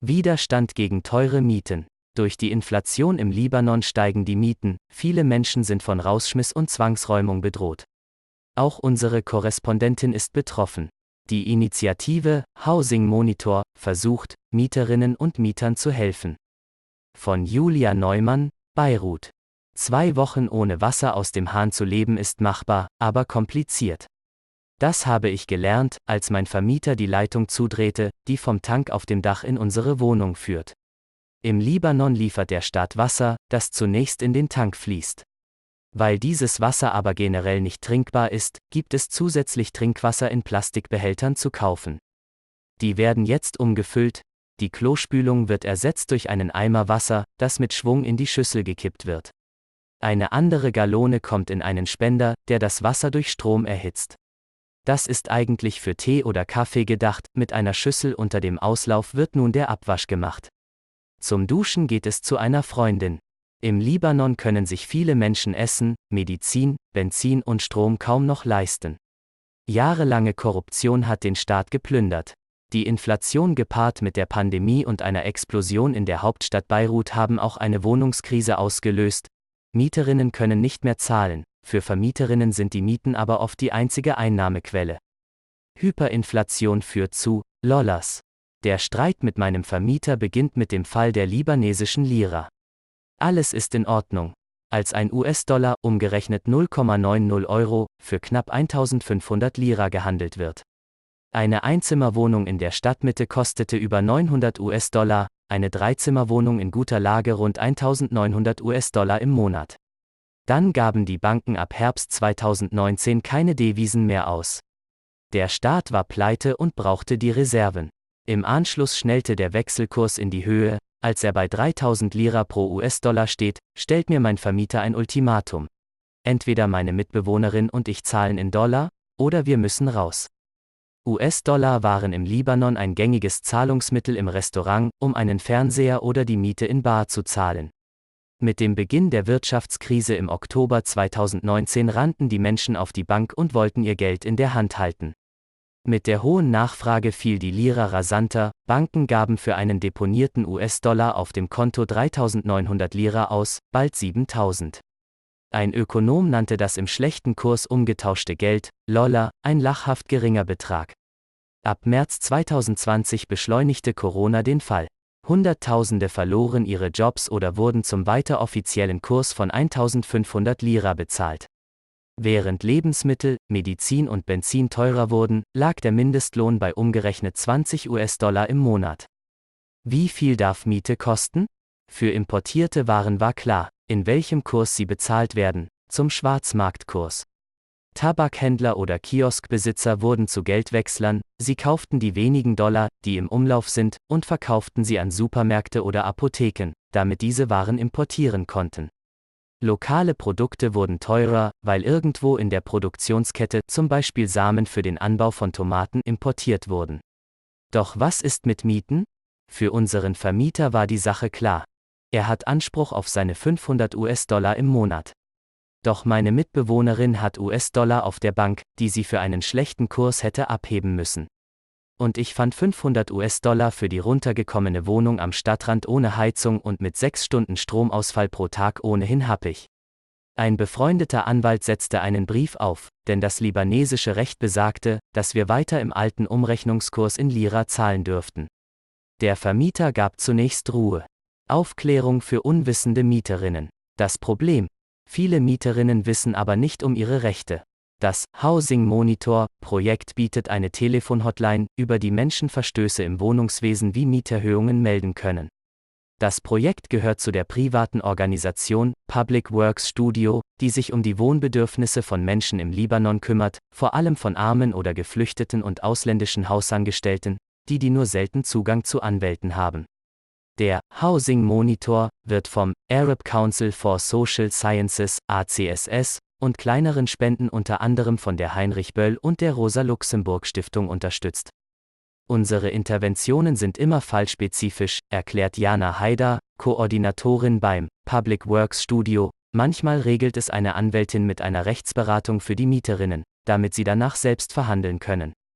Widerstand gegen teure Mieten. Durch die Inflation im Libanon steigen die Mieten, viele Menschen sind von Rausschmiss und Zwangsräumung bedroht. Auch unsere Korrespondentin ist betroffen. Die Initiative Housing Monitor versucht, Mieterinnen und Mietern zu helfen. Von Julia Neumann, Beirut. 2 Wochen ohne Wasser aus dem Hahn zu leben ist machbar, aber kompliziert. Das habe ich gelernt, als mein Vermieter die Leitung zudrehte, die vom Tank auf dem Dach in unsere Wohnung führt. Im Libanon liefert der Staat Wasser, das zunächst in den Tank fließt. Weil dieses Wasser aber generell nicht trinkbar ist, gibt es zusätzlich Trinkwasser in Plastikbehältern zu kaufen. Die werden jetzt umgefüllt, die Klospülung wird ersetzt durch einen Eimer Wasser, das mit Schwung in die Schüssel gekippt wird. Eine andere Gallone kommt in einen Spender, der das Wasser durch Strom erhitzt. Das ist eigentlich für Tee oder Kaffee gedacht, mit einer Schüssel unter dem Auslauf wird nun der Abwasch gemacht. Zum Duschen geht es zu einer Freundin. Im Libanon können sich viele Menschen Essen, Medizin, Benzin und Strom kaum noch leisten. Jahrelange Korruption hat den Staat geplündert. Die Inflation gepaart mit der Pandemie und einer Explosion in der Hauptstadt Beirut haben auch eine Wohnungskrise ausgelöst. Mieterinnen können nicht mehr zahlen, für Vermieterinnen sind die Mieten aber oft die einzige Einnahmequelle. Hyperinflation führt zu Lollers. Der Streit mit meinem Vermieter beginnt mit dem Fall der libanesischen Lira. Alles ist in Ordnung. Als ein US-Dollar, umgerechnet 0,90 Euro, für knapp 1500 Lira gehandelt wird. Eine Einzimmerwohnung in der Stadtmitte kostete über 900 US-Dollar, eine Dreizimmerwohnung in guter Lage rund 1900 US-Dollar im Monat. Dann gaben die Banken ab Herbst 2019 keine Devisen mehr aus. Der Staat war pleite und brauchte die Reserven. Im Anschluss schnellte der Wechselkurs in die Höhe, als er bei 3000 Lira pro US-Dollar steht, stellt mir mein Vermieter ein Ultimatum. Entweder meine Mitbewohnerin und ich zahlen in Dollar, oder wir müssen raus. US-Dollar waren im Libanon ein gängiges Zahlungsmittel im Restaurant, um einen Fernseher oder die Miete in Bar zu zahlen. Mit dem Beginn der Wirtschaftskrise im Oktober 2019 rannten die Menschen auf die Bank und wollten ihr Geld in der Hand halten. Mit der hohen Nachfrage fiel die Lira rasanter, Banken gaben für einen deponierten US-Dollar auf dem Konto 3.900 Lira aus, bald 7.000. Ein Ökonom nannte das im schlechten Kurs umgetauschte Geld, Loller, ein lachhaft geringer Betrag. Ab März 2020 beschleunigte Corona den Fall. Hunderttausende verloren ihre Jobs oder wurden zum weiter offiziellen Kurs von 1.500 Lira bezahlt. Während Lebensmittel, Medizin und Benzin teurer wurden, lag der Mindestlohn bei umgerechnet 20 US-Dollar im Monat. Wie viel darf Miete kosten? Für importierte Waren war klar, in welchem Kurs sie bezahlt werden, zum Schwarzmarktkurs. Tabakhändler oder Kioskbesitzer wurden zu Geldwechslern, sie kauften die wenigen Dollar, die im Umlauf sind, und verkauften sie an Supermärkte oder Apotheken, damit diese Waren importieren konnten. Lokale Produkte wurden teurer, weil irgendwo in der Produktionskette zum Beispiel Samen für den Anbau von Tomaten importiert wurden. Doch was ist mit Mieten? Für unseren Vermieter war die Sache klar. Er hat Anspruch auf seine 500 US-Dollar im Monat. Doch meine Mitbewohnerin hat US-Dollar auf der Bank, die sie für einen schlechten Kurs hätte abheben müssen. Und ich fand 500 US-Dollar für die runtergekommene Wohnung am Stadtrand ohne Heizung und mit 6 Stunden Stromausfall pro Tag ohnehin happig. Ein befreundeter Anwalt setzte einen Brief auf, denn das libanesische Recht besagte, dass wir weiter im alten Umrechnungskurs in Lira zahlen dürften. Der Vermieter gab zunächst Ruhe. Aufklärung für unwissende Mieterinnen. Das Problem: viele Mieterinnen wissen aber nicht um ihre Rechte. Das Housing Monitor Projekt bietet eine Telefonhotline, über die Menschen Verstöße im Wohnungswesen wie Mieterhöhungen melden können. Das Projekt gehört zu der privaten Organisation Public Works Studio, die sich um die Wohnbedürfnisse von Menschen im Libanon kümmert, vor allem von armen oder Geflüchteten und ausländischen Hausangestellten, die nur selten Zugang zu Anwälten haben. Der Housing Monitor wird vom Arab Council for Social Sciences (ACSS) und kleineren Spenden unter anderem von der Heinrich Böll und der Rosa-Luxemburg-Stiftung unterstützt. Unsere Interventionen sind immer fallspezifisch, erklärt Jana Haider, Koordinatorin beim Public Works Studio. Manchmal regelt es eine Anwältin mit einer Rechtsberatung für die Mieterinnen, damit sie danach selbst verhandeln können.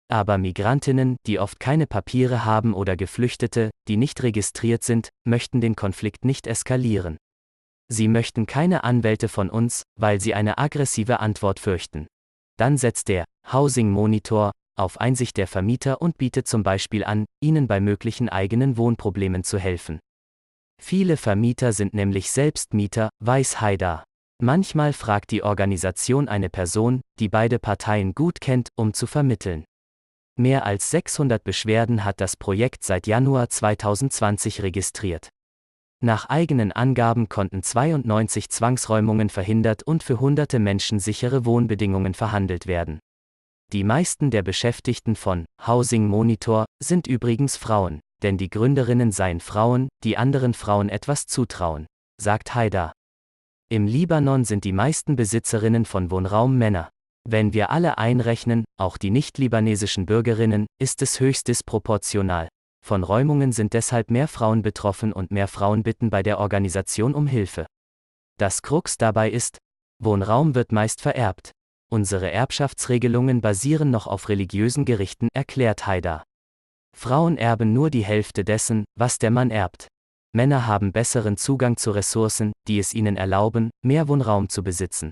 Aber Migrantinnen, die oft keine Papiere haben oder Geflüchtete, die nicht registriert sind, möchten den Konflikt nicht eskalieren. Sie möchten keine Anwälte von uns, weil sie eine aggressive Antwort fürchten. Dann setzt der Housing Monitor auf Einsicht der Vermieter und bietet zum Beispiel an, ihnen bei möglichen eigenen Wohnproblemen zu helfen. Viele Vermieter sind nämlich selbst Mieter, weiß Haidar. Manchmal fragt die Organisation eine Person, die beide Parteien gut kennt, um zu vermitteln. Mehr als 600 Beschwerden hat das Projekt seit Januar 2020 registriert. Nach eigenen Angaben konnten 92 Zwangsräumungen verhindert und für hunderte Menschen sichere Wohnbedingungen verhandelt werden. Die meisten der Beschäftigten von Housing Monitor sind übrigens Frauen, denn die Gründerinnen seien Frauen, die anderen Frauen etwas zutrauen, sagt Haidar. Im Libanon sind die meisten Besitzerinnen von Wohnraum Männer. Wenn wir alle einrechnen, auch die nicht-libanesischen Bürgerinnen, ist es höchst disproportional. Von Räumungen sind deshalb mehr Frauen betroffen und mehr Frauen bitten bei der Organisation um Hilfe. Das Krux dabei ist, Wohnraum wird meist vererbt. Unsere Erbschaftsregelungen basieren noch auf religiösen Gerichten, erklärt Haidar. Frauen erben nur die Hälfte dessen, was der Mann erbt. Männer haben besseren Zugang zu Ressourcen, die es ihnen erlauben, mehr Wohnraum zu besitzen.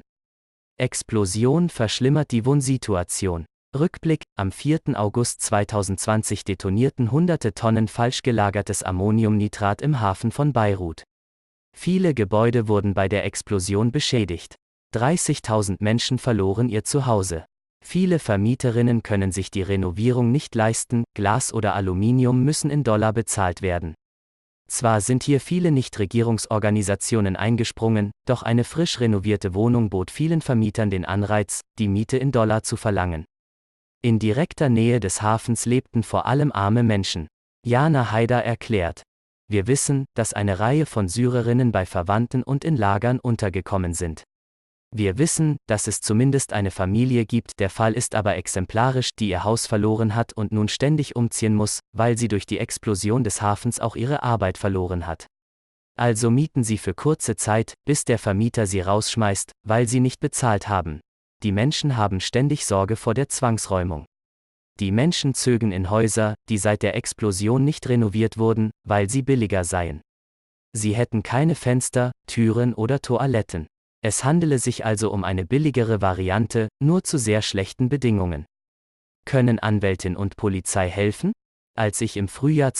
Explosion verschlimmert die Wohnsituation. Rückblick: Am 4. August 2020 detonierten hunderte Tonnen falsch gelagertes Ammoniumnitrat im Hafen von Beirut. Viele Gebäude wurden bei der Explosion beschädigt. 30.000 Menschen verloren ihr Zuhause. Viele Vermieterinnen können sich die Renovierung nicht leisten, Glas oder Aluminium müssen in Dollar bezahlt werden. Zwar sind hier viele Nichtregierungsorganisationen eingesprungen, doch eine frisch renovierte Wohnung bot vielen Vermietern den Anreiz, die Miete in Dollar zu verlangen. In direkter Nähe des Hafens lebten vor allem arme Menschen. Jana Haidar erklärt: Wir wissen, dass eine Reihe von Syrerinnen bei Verwandten und in Lagern untergekommen sind. Wir wissen, dass es zumindest eine Familie gibt, der Fall ist aber exemplarisch, die ihr Haus verloren hat und nun ständig umziehen muss, weil sie durch die Explosion des Hafens auch ihre Arbeit verloren hat. Also mieten sie für kurze Zeit, bis der Vermieter sie rausschmeißt, weil sie nicht bezahlt haben. Die Menschen haben ständig Sorge vor der Zwangsräumung. Die Menschen zögen in Häuser, die seit der Explosion nicht renoviert wurden, weil sie billiger seien. Sie hätten keine Fenster, Türen oder Toiletten. Es handele sich also um eine billigere Variante, nur zu sehr schlechten Bedingungen. Können Anwältin und Polizei helfen? Als ich im Frühjahr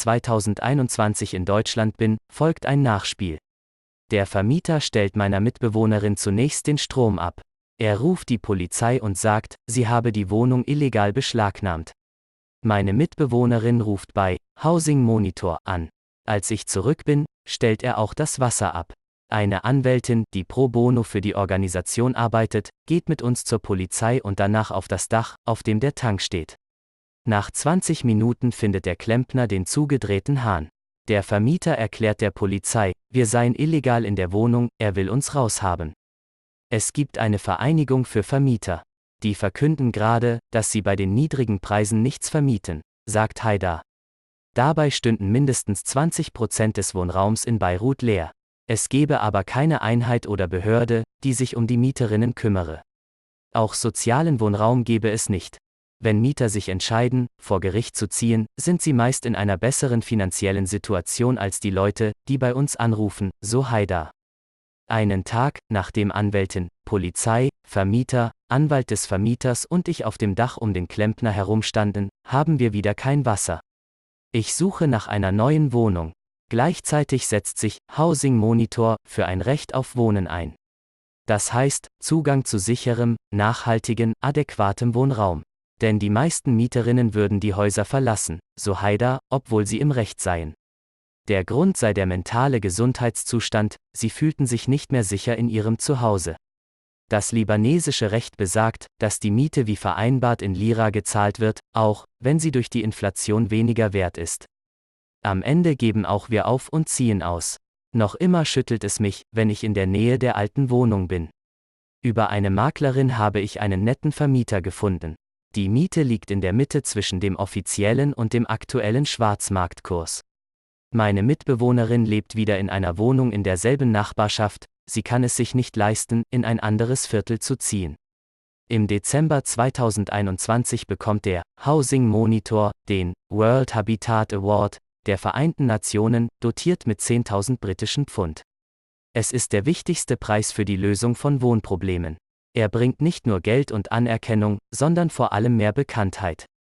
2021 in Deutschland bin, folgt ein Nachspiel. Der Vermieter stellt meiner Mitbewohnerin zunächst den Strom ab. Er ruft die Polizei und sagt, sie habe die Wohnung illegal beschlagnahmt. Meine Mitbewohnerin ruft bei Housing Monitor an. Als ich zurück bin, stellt er auch das Wasser ab. Eine Anwältin, die pro bono für die Organisation arbeitet, geht mit uns zur Polizei und danach auf das Dach, auf dem der Tank steht. Nach 20 Minuten findet der Klempner den zugedrehten Hahn. Der Vermieter erklärt der Polizei, wir seien illegal in der Wohnung, er will uns raushaben. Es gibt eine Vereinigung für Vermieter. Die verkünden gerade, dass sie bei den niedrigen Preisen nichts vermieten, sagt Haidar. Dabei stünden mindestens 20% des Wohnraums in Beirut leer. Es gebe aber keine Einheit oder Behörde, die sich um die Mieterinnen kümmere. Auch sozialen Wohnraum gebe es nicht. Wenn Mieter sich entscheiden, vor Gericht zu ziehen, sind sie meist in einer besseren finanziellen Situation als die Leute, die bei uns anrufen, so Haidar. Einen Tag, nachdem Anwältin, Polizei, Vermieter, Anwalt des Vermieters und ich auf dem Dach um den Klempner herumstanden, haben wir wieder kein Wasser. Ich suche nach einer neuen Wohnung. Gleichzeitig setzt sich Housing Monitor für ein Recht auf Wohnen ein. Das heißt, Zugang zu sicherem, nachhaltigen, adäquatem Wohnraum. Denn die meisten Mieterinnen würden die Häuser verlassen, so Haidar, obwohl sie im Recht seien. Der Grund sei der mentale Gesundheitszustand, sie fühlten sich nicht mehr sicher in ihrem Zuhause. Das libanesische Recht besagt, dass die Miete wie vereinbart in Lira gezahlt wird, auch wenn sie durch die Inflation weniger wert ist. Am Ende geben auch wir auf und ziehen aus. Noch immer schüttelt es mich, wenn ich in der Nähe der alten Wohnung bin. Über eine Maklerin habe ich einen netten Vermieter gefunden. Die Miete liegt in der Mitte zwischen dem offiziellen und dem aktuellen Schwarzmarktkurs. Meine Mitbewohnerin lebt wieder in einer Wohnung in derselben Nachbarschaft, sie kann es sich nicht leisten, in ein anderes Viertel zu ziehen. Im Dezember 2021 bekommt der Housing Monitor den World Habitat Award der Vereinten Nationen, dotiert mit 10.000 britischen Pfund. Es ist der wichtigste Preis für die Lösung von Wohnproblemen. Er bringt nicht nur Geld und Anerkennung, sondern vor allem mehr Bekanntheit.